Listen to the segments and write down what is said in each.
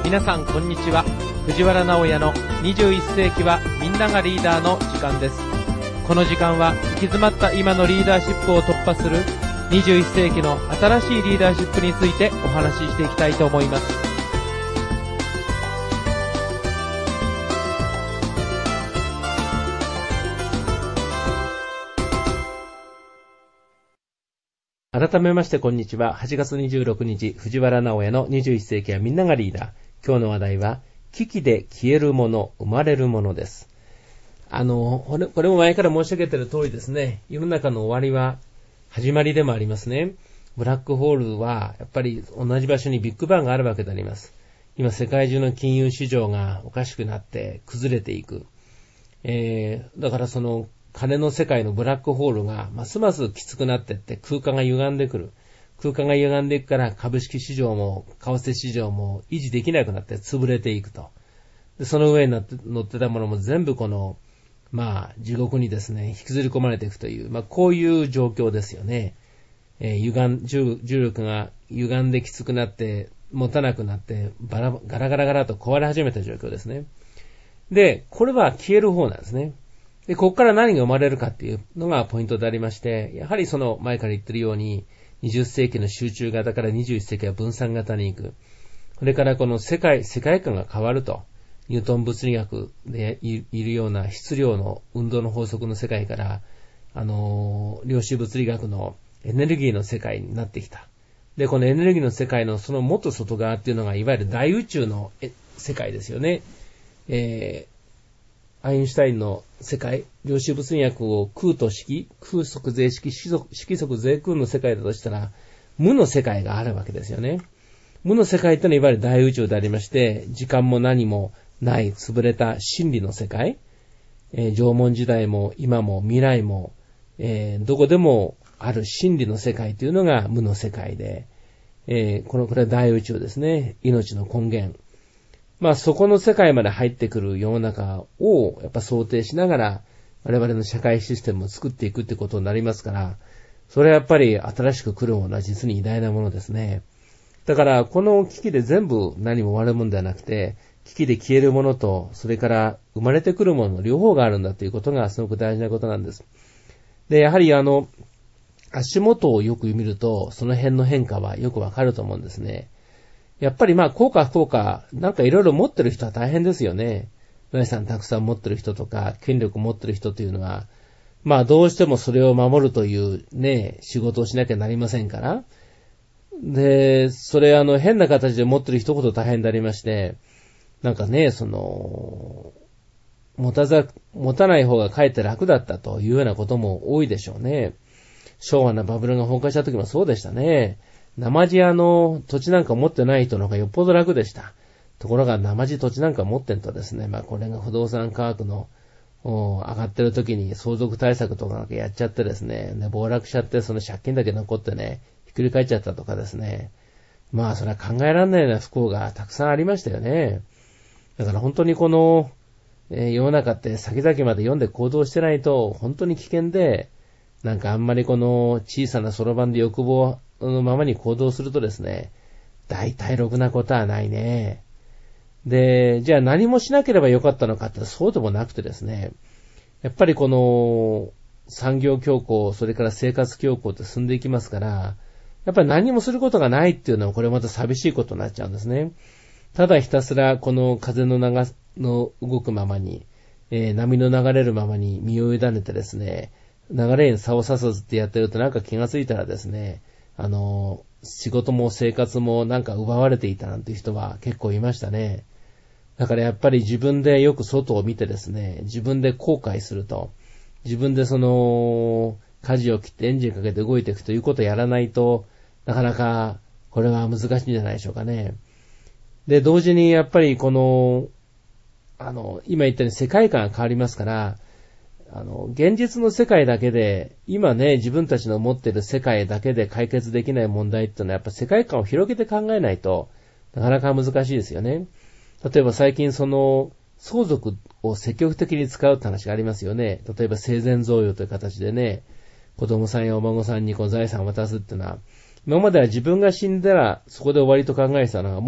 皆さんこんにちは。藤原直也の21世紀はみんながリーダーの時間です。この時間は行き詰まった今のリーダーシップを突破する21世紀の新しいリーダーシップについてお話ししていきたいと思います。改めましてこんにちは。8月26日、藤原直也の21世紀はみんながリーダー。今日の話題は、危機で消えるもの、生まれるものです。これも前から申し上げている通りですね、世の中の終わりは始まりでもありますね。ブラックホールは、やっぱり同じ場所にビッグバンがあるわけであります。今世界中の金融市場がおかしくなって崩れていく。だからその、金の世界のブラックホールがますますきつくなっていって空間が歪んでくる。空間が歪んでいくから株式市場も為替市場も維持できなくなって潰れていくと。でその上に乗ってたものも全部この、地獄にですね、引きずり込まれていくという、こういう状況ですよね。重力が歪んできつくなって持たなくなってガラガラと壊れ始めた状況ですね。で、これは消える方なんですね。で、ここから何が生まれるかっていうのがポイントでありまして、やはりその前から言ってるように、20世紀の集中型から21世紀は分散型に行く。これからこの世界観が変わると、ニュートン物理学でいるような質量の運動の法則の世界から、量子物理学のエネルギーの世界になってきた。で、このエネルギーの世界のそのもっと外側っていうのが、いわゆる大宇宙の世界ですよね。アインシュタインの世界、量子物理学を空と式、空即是式、式即是空の世界だとしたら、無の世界があるわけですよね。無の世界というのはいわゆる大宇宙でありまして、時間も何もない潰れた真理の世界、縄文時代も今も未来も、どこでもある真理の世界というのが無の世界で、これは大宇宙ですね。命の根源。そこの世界まで入ってくる世の中をやっぱ想定しながら我々の社会システムを作っていくってことになりますから、それはやっぱり新しく来るものは実に偉大なものですね。だからこの危機で全部何も終わるものではなくて、危機で消えるものとそれから生まれてくるものの両方があるんだということがすごく大事なことなんです。で、やはり足元をよく見るとその辺の変化はよくわかると思うんですね。やっぱり効果不効果、なんかいろいろ持ってる人は大変ですよね。財産たくさん持ってる人とか、権力持ってる人というのは、どうしてもそれを守るというね、仕事をしなきゃなりませんから。で、それ変な形で持ってる人ほど大変でありまして、なんかね、持たない方がかえって楽だったというようなことも多いでしょうね。昭和のバブルが崩壊した時もそうでしたね。生地土地なんか持ってない人の方がよっぽど楽でした。ところが生地土地なんか持ってんとですね、これが不動産価格の上がってる時に相続対策とかなんかやっちゃってですね、暴落しちゃってその借金だけ残ってね、ひっくり返っちゃったとかですね。それは考えられないような不幸がたくさんありましたよね。だから本当にこの、世の中って先々まで読んで行動してないと本当に危険で、なんかあんまりこの小さなそろばんで欲望のままに行動するとですね、大体ろくなことはないね。で、じゃあ何もしなければよかったのかってそうでもなくてですね、やっぱりこの産業恐慌、それから生活恐慌って進んでいきますから、やっぱり何もすることがないっていうのはこれまた寂しいことになっちゃうんですね。ただひたすらこの風の動くままに、波の流れるままに身を委ねてですね、流れに差をささずってやってるとなんか気がついたらですね、仕事も生活もなんか奪われていたなんていう人は結構いましたね。だからやっぱり自分でよく外を見てですね、自分で後悔すると、自分で舵を切ってエンジンかけて動いていくということをやらないと、なかなかこれは難しいんじゃないでしょうかね。で、同時にやっぱり今言ったように世界観が変わりますから、現実の世界だけで、今ね、自分たちの持っている世界だけで解決できない問題っていうのは、やっぱ世界観を広げて考えないとなかなか難しいですよね。例えば最近相続を積極的に使うって話がありますよね。例えば生前贈与という形でね、子供さんやお孫さんに財産を渡すっていうのは、今までは自分が死んだらそこで終わりと考えてたのが、も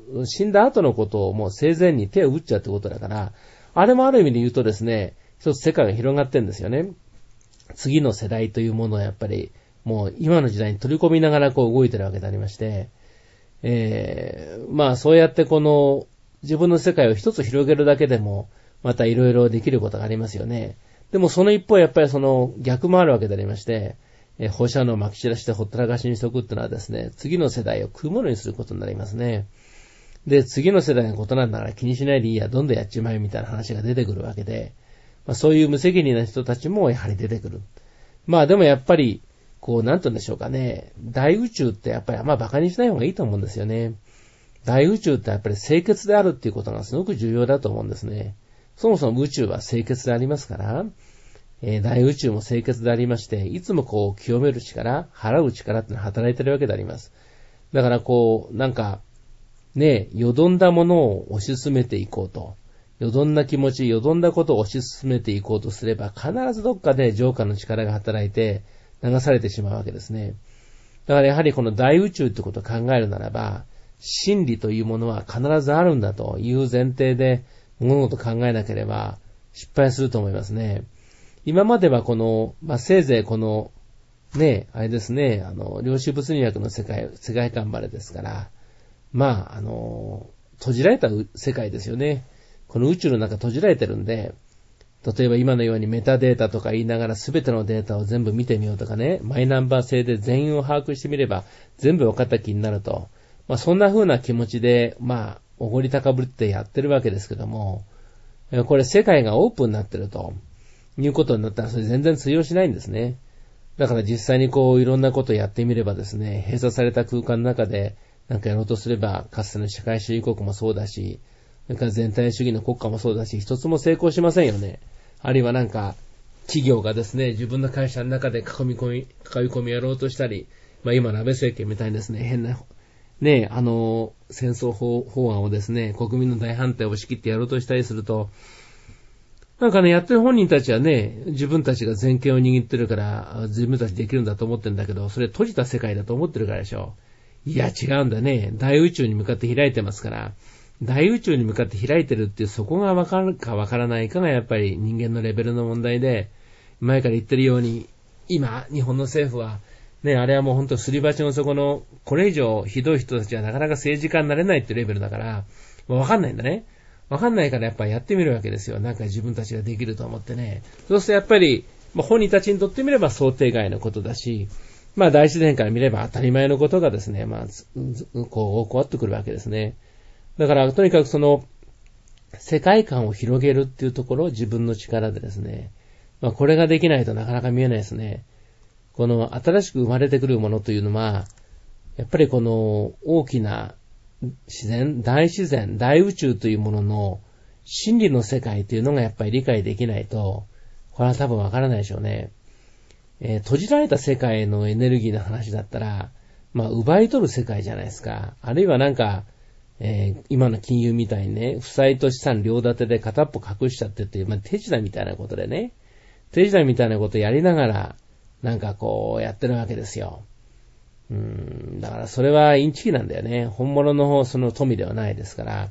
死んだ後のことをもう生前に手を打っちゃうってことだから、あれもある意味で言うとですね、一つ世界が広がってるんですよね。次の世代というものをやっぱり、もう今の時代に取り込みながらこう動いてるわけでありまして、まあそうやってこの自分の世界を一つ広げるだけでも、またいろいろできることがありますよね。でもその一方やっぱりその逆もあるわけでありまして、放射能を撒き散らしてほったらかしにしておくってのはですね、次の世代を食うものにすることになりますね。で、次の世代のことなんだから気にしないでいいや、どんどんやっちまえみたいな話が出てくるわけで、まあ、そういう無責任な人たちもやはり出てくる。まあでもやっぱり、こう、なんて言うんでしょうかね。大宇宙ってやっぱりあんま馬鹿にしない方がいいと思うんですよね。大宇宙ってやっぱり清潔であるっていうことがすごく重要だと思うんですね。そもそも宇宙は清潔でありますから、大宇宙も清潔でありまして、いつもこう、清める力、払う力ってのは働いてるわけであります。だからこう、なんか、ね、よどんだものを推し進めていこうと。よどんだ気持ち、よどんだことを推し進めていこうとすれば、必ずどっかで浄化の力が働いて、流されてしまうわけですね。だからやはりこの大宇宙ってことを考えるならば、真理というものは必ずあるんだという前提で物事を考えなければ失敗すると思いますね。今まではこの、せいぜいこの、ね、あれですね、量子物理学の世界観までですから、閉じられた世界ですよね。この宇宙の中閉じられてるんで、例えば今のようにメタデータとか言いながら全てのデータを全部見てみようとかね、マイナンバー制で全員を把握してみれば全部分かった気になると。そんな風な気持ちで、おごり高ぶってやってるわけですけども、これ世界がオープンになってるということになったらそれ全然通用しないんですね。だから実際にこういろんなことをやってみればですね、閉鎖された空間の中でなんかやろうとすれば、かつての社会主義国もそうだし、それから全体主義の国家もそうだし、一つも成功しませんよね。あるいはなんか、企業がですね、自分の会社の中で囲い込みやろうとしたり、今の安倍政権みたいにですね、変な、ね、戦争法案をですね、国民の大反対を押し切ってやろうとしたりすると、なんかね、やってる本人たちはね、自分たちが全権を握ってるから、自分たちできるんだと思ってるんだけど、それ閉じた世界だと思ってるからでしょ。いや、違うんだね。大宇宙に向かって開いてますから、大宇宙に向かって開いてるっていうそこがわかるかわからないかがやっぱり人間のレベルの問題で、前から言ってるように、今、日本の政府は、ね、あれはもうほんとすり鉢の底の、これ以上ひどい人たちはなかなか政治家になれないってレベルだから、わかんないんだね。わかんないからやっぱりやってみるわけですよ。なんか自分たちができると思ってね。そうするとやっぱり、本人たちにとってみれば想定外のことだし、大自然から見れば当たり前のことがですね、こうってくるわけですね。だから、とにかくその、世界観を広げるっていうところを自分の力でですね、これができないとなかなか見えないですね。この新しく生まれてくるものというのは、やっぱりこの大きな大自然、大宇宙というものの真理の世界というのがやっぱり理解できないと、これは多分わからないでしょうね。閉じられた世界のエネルギーの話だったら、奪い取る世界じゃないですか。あるいはなんか、今の金融みたいにね、負債と資産両立てで片っぽ隠しちゃってっていう、手品みたいなことでね、手品みたいなことやりながら、なんかこうやってるわけですよ。だからそれはインチキなんだよね。本物のその富ではないですから。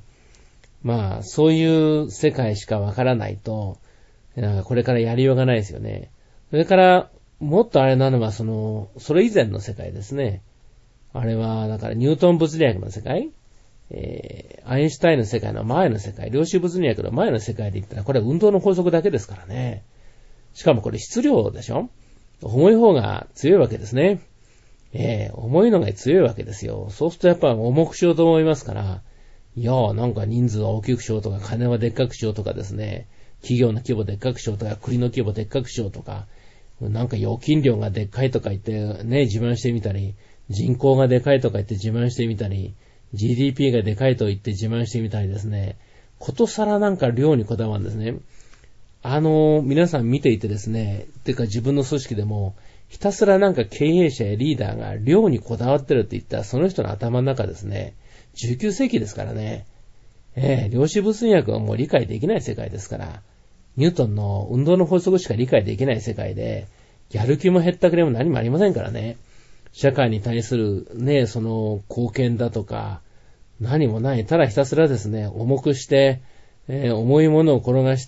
そういう世界しかわからないと、なんかこれからやりようがないですよね。それから、もっとあれなのはそれ以前の世界ですね。あれは、だからニュートン物理学の世界、アインシュタインの世界の前の世界、量子物理学の前の世界で言ったら、これは運動の法則だけですからね。しかもこれ質量でしょ？重い方が強いわけですね。重いのが強いわけですよ。そうするとやっぱ重くしようと思いますから、いやーなんか人数は大きくしようとか、金はでっかくしようとかですね、企業の規模でっかくしようとか、国の規模でっかくしようとか、なんか預金量がでっかいとか言ってね、自慢してみたり、人口がでかいとか言って自慢してみたり、GDP がでかいと言って自慢してみたりですね、ことさらなんか量にこだわるんですね。皆さん見ていてですね、てか自分の組織でも、ひたすらなんか経営者やリーダーが量にこだわってるって言ったら、その人の頭の中ですね、19世紀ですからね、量子物理学はもう理解できない世界ですから、ニュートンの運動の法則しか理解できない世界で、やる気も減ったくれも何もありませんからね。社会に対するね、その貢献だとか、 何もない。ただひたすらですね、重くして、重いものを転がして、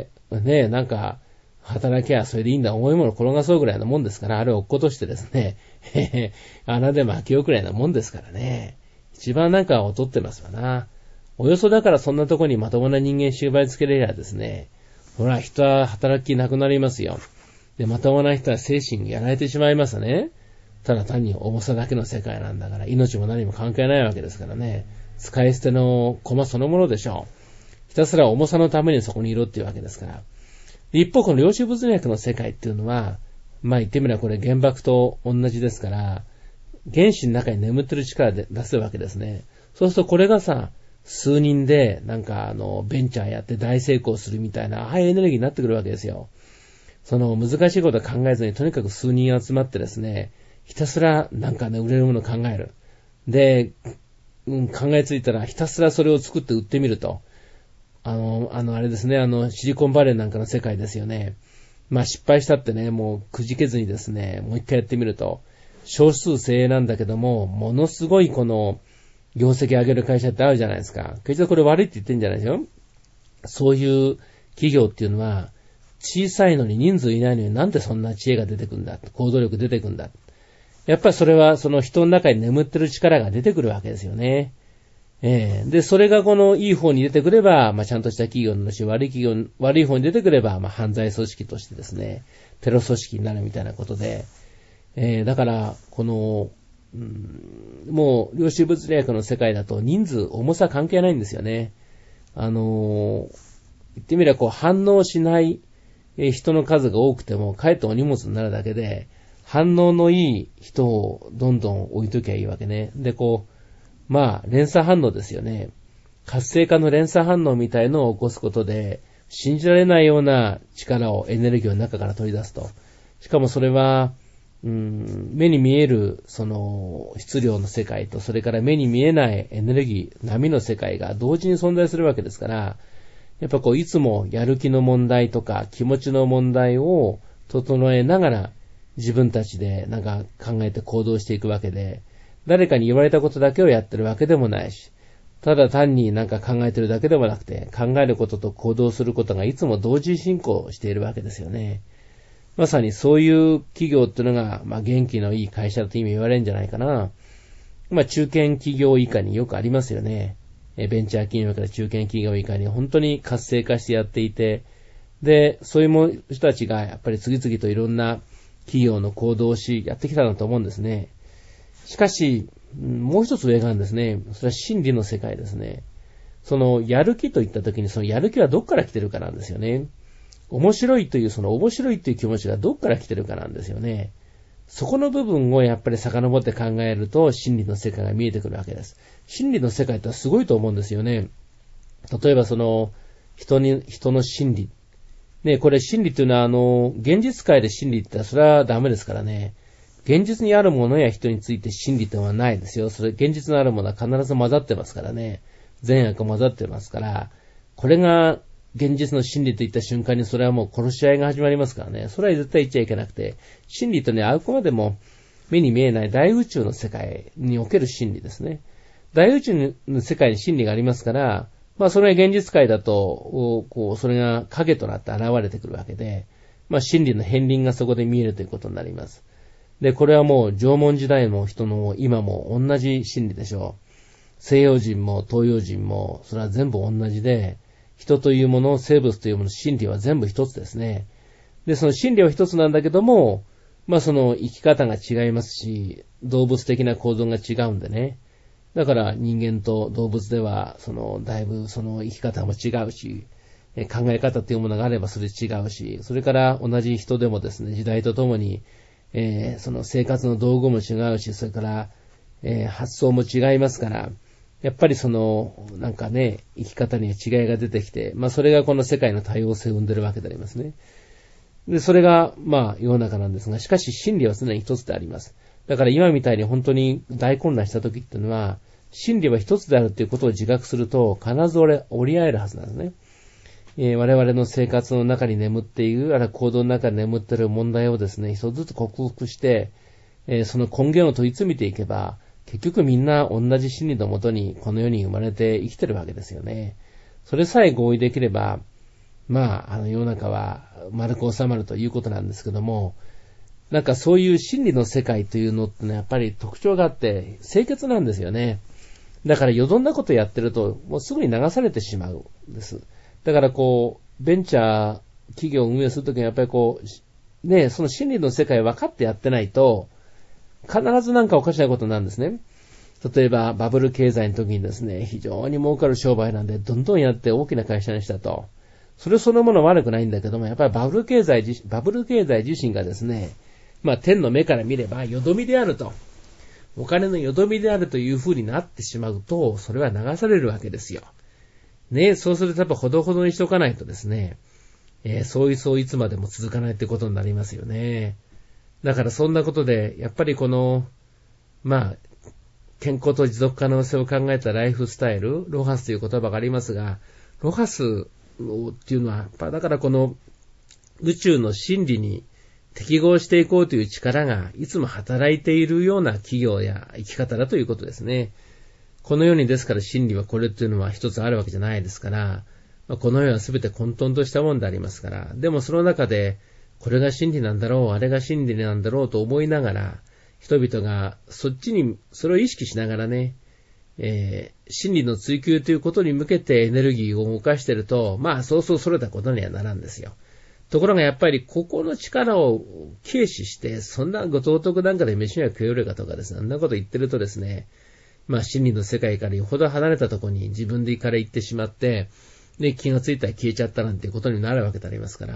ね、なんか、働きゃそれでいいんだ。重いものを転がそうぐらいなもんですから、あれを落っことしてですね、穴で巻きようくらいなもんですからね。一番なんか劣ってますわな。およそだからそんなとこにまともな人間縛り付けれりゃですね、ほら、人は働きなくなりますよ。で、まともな人は精神やられてしまいますね。ただ単に重さだけの世界なんだから、命も何も関係ないわけですからね。使い捨ての駒そのものでしょう。ひたすら重さのためにそこにいろっていうわけですから。一方、この量子物理学の世界っていうのは、まあ言ってみればこれ原爆と同じですから、原子の中に眠ってる力で出すわけですね。そうするとこれがさ、数人でなんかベンチャーやって大成功するみたいな、ああいうエネルギーになってくるわけですよ。その難しいことは考えずに、とにかく数人集まってですね、ひたすらなんかね、売れるものを考える。で、考えついたらひたすらそれを作って売ってみると。あれですね、シリコンバレーなんかの世界ですよね。まあ失敗したってね、もうくじけずにですね、もう一回やってみると、少数精鋭なんだけども、ものすごいこの、業績上げる会社ってあるじゃないですか。決してこれ悪いって言ってんじゃないですよ。そういう企業っていうのは、小さいのに人数いないのになんでそんな知恵が出てくんだ、行動力出てくんだ。やっぱりそれはその人の中に眠ってる力が出てくるわけですよね。で、それがこのいい方に出てくれば、まあ、ちゃんとした企業になるし、悪い方に出てくれば、まあ、犯罪組織としてですね、テロ組織になるみたいなことで、だから、この、もう、量子物理学の世界だと人数、重さ関係ないんですよね。言ってみれば、こう、反応しない人の数が多くても、かえってお荷物になるだけで、反応のいい人をどんどん置いときゃいいわけね。で、こう、まあ、連鎖反応ですよね。活性化の連鎖反応みたいのを起こすことで、信じられないような力を、エネルギーを中から取り出すと。しかもそれは、目に見える、その、質量の世界と、それから目に見えないエネルギー、波の世界が同時に存在するわけですから、やっぱこう、いつもやる気の問題とか、気持ちの問題を整えながら、自分たちでなんか考えて行動していくわけで、誰かに言われたことだけをやってるわけでもないし、ただ単になんか考えてるだけでもなくて、考えることと行動することがいつも同時進行しているわけですよね。まさにそういう企業っていうのが、まあ元気のいい会社という意味言われるんじゃないかな。まあ中堅企業以下によくありますよね。ベンチャー企業から中堅企業以下に本当に活性化してやっていて、で、そういう人たちがやっぱり次々といろんな企業の行動をし、やってきたんだと思うんですね。しかし、もう一つ上があるんですね。それは心理の世界ですね。その、やる気といったときに、そのやる気はどっから来てるかなんですよね。面白いという、その面白いという気持ちがどっから来てるかなんですよね。そこの部分をやっぱり遡って考えると、心理の世界が見えてくるわけです。心理の世界ってすごいと思うんですよね。例えばその、人の心理。ね、これ心理っていうのは現実界で心理って言ったらそれはダメですからね。現実にあるものや人について真理というのはないですよ。それ、現実のあるものは必ず混ざってますからね。善悪混ざってますから、これが現実の真理といった瞬間にそれはもう殺し合いが始まりますからね。それは絶対言っちゃいけなくて、真理とね、あくまでも目に見えない大宇宙の世界における真理ですね。大宇宙の世界に真理がありますから、まあそれが現実界だと、それが影となって現れてくるわけで、まあ真理の片鱗がそこで見えるということになります。で、これはもう縄文時代の人の今も同じ真理でしょう。西洋人も東洋人もそれは全部同じで、人というもの、生物というもの、真理は全部一つですね。で、その真理は一つなんだけども、まあその生き方が違いますし、動物的な構造が違うんでね。だから人間と動物では、だいぶその生き方も違うし、考え方というものがあればそれ違うし、それから同じ人でもですね、時代とともに、その生活の道具も違うし、それから、発想も違いますから、やっぱりなんかね、生き方には違いが出てきて、まあそれがこの世界の多様性を生んでるわけでありますね。で、それが、まあ世の中なんですが、しかし真理は常に一つであります。だから今みたいに本当に大混乱した時っていうのは、真理は一つであるということを自覚すると、必ず折り合えるはずなんですね。我々の生活の中に眠っている、あるいは行動の中に眠っている問題をですね、一つずつ克服して、その根源を問い詰めていけば、 結局みんな同じ真理のもとにこの世に生まれて生きてるわけですよね。それさえ合意できれば、世の中は丸く収まるということなんですけども、なんかそういう真理の世界というのってのはやっぱり特徴があって清潔なんですよね。だからよどんなことやってるともうすぐに流されてしまうんです。だからベンチャー企業を運営するときにやっぱりその真理の世界分かってやってないと必ずなんかおかしなことなんですね。例えばバブル経済の時にですね、非常に儲かる商売なんでどんどんやって大きな会社にしたと。それそのもの悪くないんだけども、やっぱりバブル経済自身がですね、天の目から見ればよどみであると。お金のよどみであるという風になってしまうと、それは流されるわけですよ。ね、そうするとやっぱほどほどにしておかないとですね、そういつまでも続かないってことになりますよね。だからそんなことで、やっぱり健康と持続可能性を考えたライフスタイル、ロハスという言葉がありますが、ロハスっていうのは、だからこの宇宙の真理に適合していこうという力がいつも働いているような企業や生き方だということですね。この世にですから真理はこれというのは一つあるわけじゃないですから、この世は全て混沌としたものでありますから、でもその中でこれが真理なんだろう、あれが真理なんだろうと思いながら、人々がそれを意識しながらね、真理の追求ということに向けてエネルギーを動かしていると、そうそうそれたことにはならんですよ。ところがやっぱりここの力を軽視して、そんなご道徳なんかで飯が食えるかとかですね、そんなこと言ってるとですね、真理の世界からよほど離れたところに自分でから行ってしまって、で、気がついたら消えちゃったなんていうことになるわけでありますから、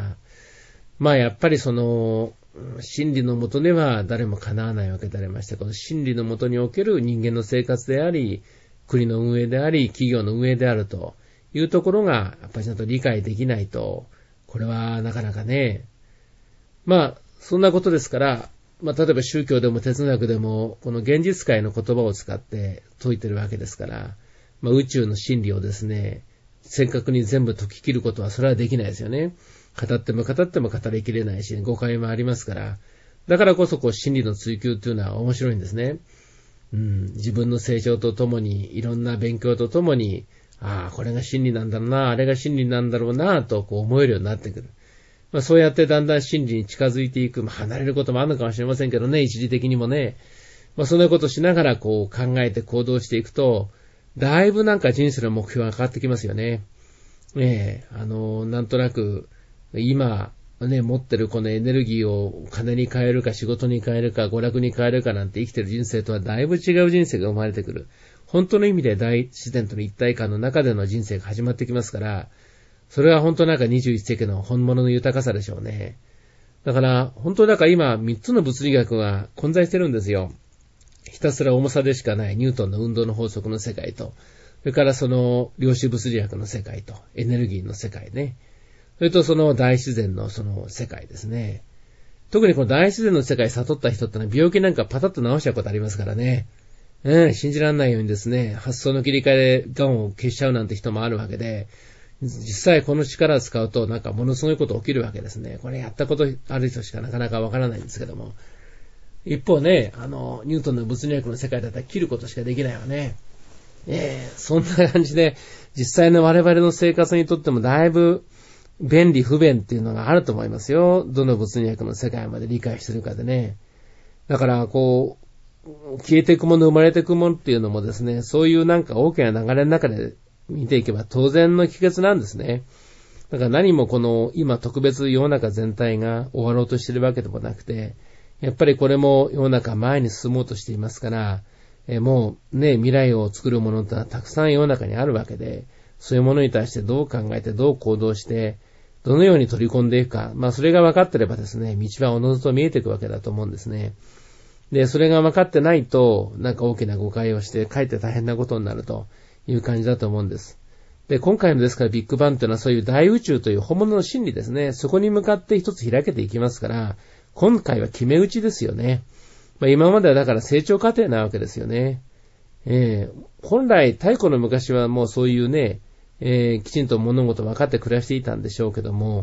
やっぱり真理のもとでは誰も叶わないわけでありまして、この真理のもとにおける人間の生活であり、国の運営であり、企業の運営であるというところが、やっぱりちゃんと理解できないと、これはなかなかね、そんなことですから、例えば宗教でも哲学でも、この現実界の言葉を使って説いてるわけですから、宇宙の真理をですね、正確に全部解き切ることはそれはできないですよね。語っても語りきれないし、誤解もありますから、だからこそ真理の追求というのは面白いんですね。自分の成長とともに、いろんな勉強とともに、これが真理なんだろうな、あれが真理なんだろうな、と思えるようになってくる。そうやってだんだん真理に近づいていく。離れることもあるのかもしれませんけどね、一時的にもね。そんなことしながら考えて行動していくと、だいぶなんか人生の目標が変わってきますよね。なんとなく、今、持ってるこのエネルギーを金に変えるか仕事に変えるか娯楽に変えるかなんて生きてる人生とはだいぶ違う人生が生まれてくる。本当の意味で大自然との一体感の中での人生が始まってきますから、それは本当なんか21世紀の本物の豊かさでしょうね。だから本当今3つの物理学が混在してるんですよ。ひたすら重さでしかないニュートンの運動の法則の世界と、それからその量子物理学の世界とエネルギーの世界ね。それとその大自然のその世界ですね。特にこの大自然の世界悟った人ってのは病気なんかパタッと治しちゃうことありますからね。信じられないようにですね、発想の切り替えで癌を消しちゃうなんて人もあるわけで、実際この力を使うとなんかものすごいこと起きるわけですね。これやったことある人しかなかなかわからないんですけども。一方ね、ニュートンの物理学の世界だったら切ることしかできないわね。そんな感じで、実際の我々の生活にとってもだいぶ便利不便っていうのがあると思いますよ。どの物理学の世界まで理解するかでね。だから消えていくもの生まれていくものっていうのもですね、そういうなんか大きな流れの中で見ていけば当然の帰結なんですね。だから何も今特別世の中全体が終わろうとしているわけでもなくて、やっぱりこれも世の中前に進もうとしていますから、もうね、未来を作るものってのはたくさん世の中にあるわけで、そういうものに対してどう考えてどう行動して、どのように取り込んでいくか、それが分かってればですね、道はおのずと見えていくわけだと思うんですね。で、それが分かってないと、なんか大きな誤解をして、かえって大変なことになるという感じだと思うんです。で、今回のですからビッグバンというのはそういう大宇宙という本物の真理ですね。そこに向かって一つ開けていきますから、今回は決め打ちですよね。今まではだから成長過程なわけですよね。本来、太古の昔はもうそういうね、きちんと物事分かって暮らしていたんでしょうけども、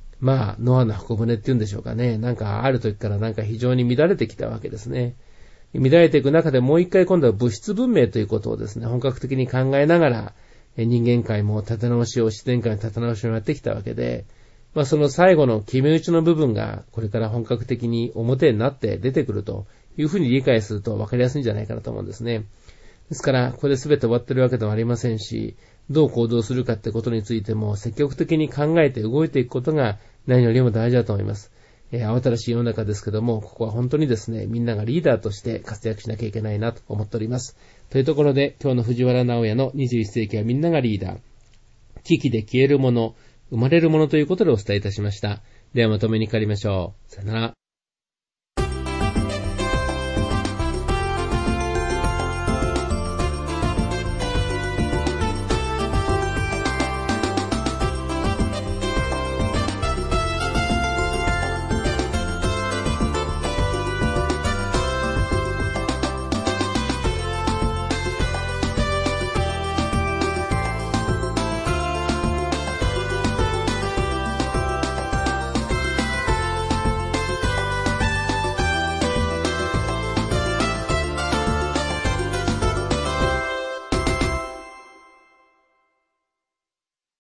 ノアの箱舟っていうんでしょうかね。なんかある時からなんか非常に乱れてきたわけですね。 乱れていく中でもう一回今度は物質文明ということをですね、本格的に考えながら、人間界も立て直しを、自然界の立て直しをやってきたわけで、その最後の決め打ちの部分が、これから本格的に表になって出てくるというふうに理解すると分かりやすいんじゃないかなと思うんですね。ですから、これで全て終わってるわけではありませんし、どう行動するかってことについても積極的に考えて動いていくことが何よりも大事だと思います。慌ただしい世の中ですけども、ここは本当にですね、みんながリーダーとして活躍しなきゃいけないなと思っております。というところで、今日の藤原直也の21世紀はみんながリーダー、危機で消えるもの、生まれるものということでお伝えいたしました。ではまとめに帰りましょう。さよなら。